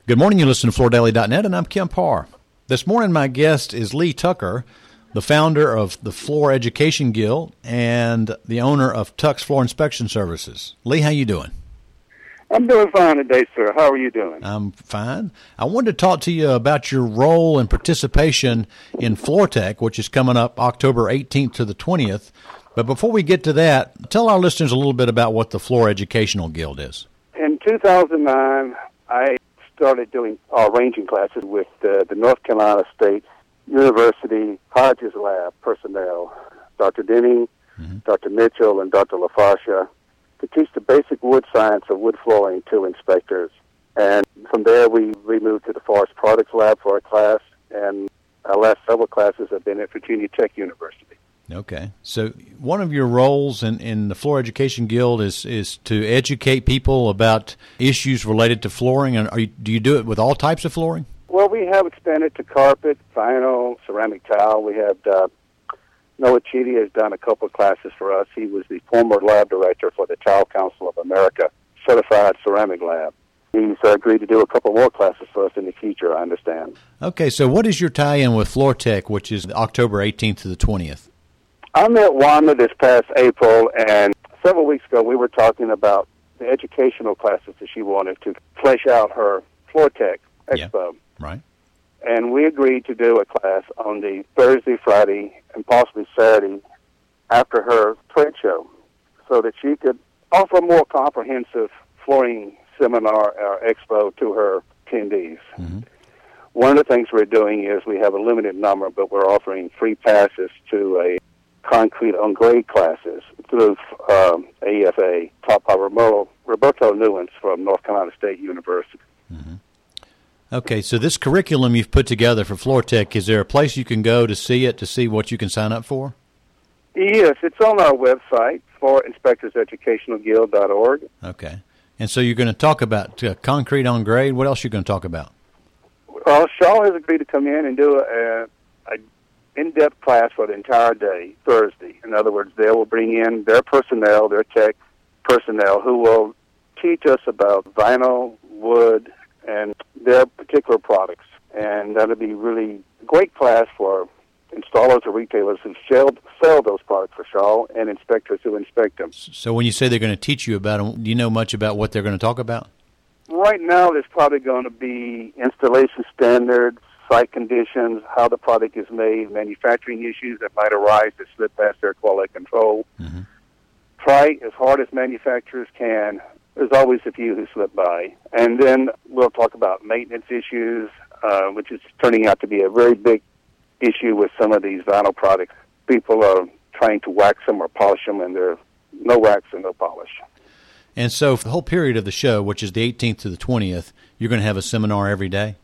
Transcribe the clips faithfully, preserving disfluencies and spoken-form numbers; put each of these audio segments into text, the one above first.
Good morning. You listen to floor daily dot net, and I'm Kim Parr. This morning, my guest is Lee Tucker, the founder of the Floor Education Guild and the owner of Tuck's Floor Inspection Services. Lee, how you doing? I'm doing fine today, sir. How are you doing? I'm fine. I wanted to talk to you about your role and participation in Floor Tech, which is coming up October eighteenth to the twentieth. But before we get to that, tell our listeners a little bit about what the Floor Educational Guild is. In two thousand nine, I started doing uh, ranging classes with uh, the North Carolina State University Hodges Lab personnel, Doctor Denning, mm-hmm. Doctor Mitchell, and Doctor LaFascia, to teach the basic wood science of wood flooring to inspectors. And from there, we, we moved to the Forest Products Lab for a class, and our last several classes have been at Virginia Tech University. Okay. So one of your roles in, in the Floor Education Guild is, is to educate people about issues related to flooring. And are you, do you do it with all types of flooring? Well, we have expanded to carpet, vinyl, ceramic tile. We have uh, Noah Chidi has done a couple of classes for us. He was the former lab director for the Tile Council of America Certified Ceramic Lab. He's uh, agreed to do a couple more classes for us in the future, I understand. Okay, so what is your tie-in with Floor Tech, which is October eighteenth to the twentieth? I met Wanda this past April, and several weeks ago we were talking about the educational classes that she wanted to flesh out her Floor Tech Expo. Yeah, right. And we agreed to do a class on the Thursday, Friday, and possibly Saturday after her trade show so that she could offer a more comprehensive flooring seminar or expo to her attendees. Mm-hmm. One of the things we're doing is we have a limited number, but we're offering free passes to a concrete on grade classes through um, A E F A, taught by Roberto, Roberto Nuance from North Carolina State University. Mm-hmm. Okay, so this curriculum you've put together for Floor Tech, is there a place you can go to see it, to see what you can sign up for? Yes, it's on our website, floor inspectors educational guild dot org. Okay. And so you're going to talk about uh, concrete on grade. What else are you going to talk about? Well, Shaw has agreed to come in and do a, a in-depth class for the entire day, Thursday. In other words, they will bring in their personnel, their tech personnel, who will teach us about vinyl, wood, and their particular products. And that'll be really a great class for installers or retailers who sell, sell those products for Shaw and inspectors who inspect them. So when you say they're going to teach you about them, do you know much about what they're going to talk about? Right now, there's probably going to be installation standards, site conditions, how the product is made, manufacturing issues that might arise that slip past their quality control. Mm-hmm. Try as hard as manufacturers can. There's always a few who slip by. And then we'll talk about maintenance issues, uh, which is turning out to be a very big issue with some of these vinyl products. People are trying to wax them or polish them, and there's no wax and no polish. And so for the whole period of the show, which is the eighteenth to the twentieth, you're going to have a seminar every day?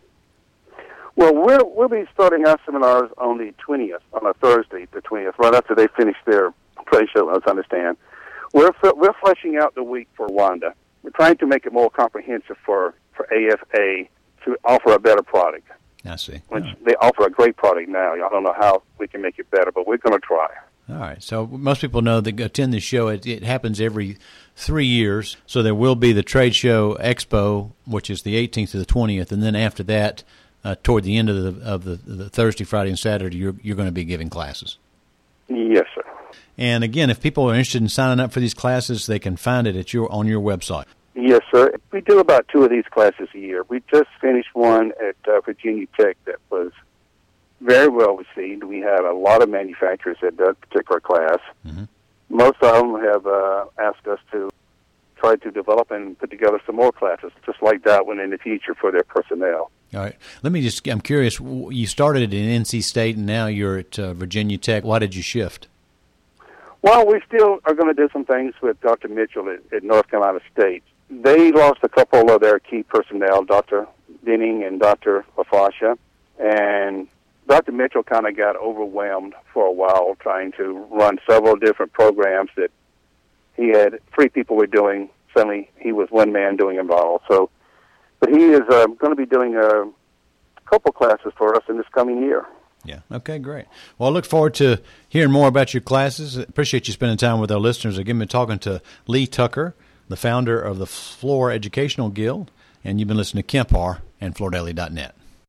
Well, we'll, we'll be starting our seminars on the twentieth, on a Thursday, the twentieth, right after they finish their trade show, let's understand. We're we're fleshing out the week for Wanda. We're trying to make it more comprehensive for, for A F A to offer a better product. I see. Which right. They offer a great product now. I don't know how we can make it better, but we're going to try. All right. So most people know that attend this show. It, it happens every three years. So there will be the Trade Show Expo, which is the eighteenth to the twentieth, and then after that, uh, toward the end of the of the, the Thursday, Friday, and Saturday, you're you're going to be giving classes. Yes, sir. And again, if people are interested in signing up for these classes, they can find it at your on your website. Yes, sir. We do about two of these classes a year. We just finished one at uh, Virginia Tech that was very well received. We had a lot of manufacturers at that particular class. Mm-hmm. Most of them have uh, asked us to try to develop and put together some more classes, just like that one in the future for their personnel. All right. Let me just, I'm curious, you started in N C State and now you're at uh, Virginia Tech. Why did you shift? Well, we still are going to do some things with Doctor Mitchell at, at North Carolina State. They lost a couple of their key personnel, Doctor Denning and Doctor LaFascia, and Doctor Mitchell kind of got overwhelmed for a while trying to run several different programs that he had three people were doing. Suddenly, he was one man doing it all. So, but he is uh, going to be doing a couple classes for us in this coming year. Yeah. Okay, great. Well, I look forward to hearing more about your classes. Appreciate you spending time with our listeners. Again, been talking to Lee Tucker, the founder of the Floor Educational Guild, and you've been listening to Kim Parr and flordelli dot net.